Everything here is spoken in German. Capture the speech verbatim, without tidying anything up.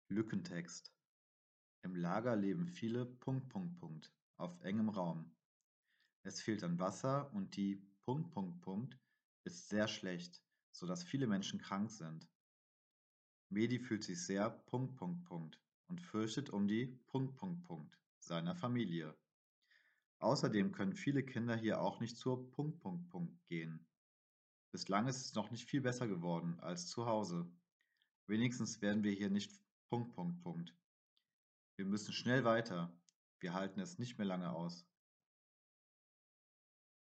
Lückentext. Im Lager leben viele Punkt, Punkt, Punkt auf engem Raum. Es fehlt an Wasser und die Punkt, Punkt, Punkt ist sehr schlecht, sodass viele Menschen krank sind. Mehdi fühlt sich sehr Punkt, Punkt, Punkt und fürchtet um die Punkt, Punkt, Punkt seiner Familie. Außerdem können viele Kinder hier auch nicht zur Punkt, Punkt, Punkt gehen. Bislang ist es noch nicht viel besser geworden als zu Hause. Wenigstens werden wir hier nicht Punkt, Punkt, Punkt. Wir müssen schnell weiter. Wir halten es nicht mehr lange aus.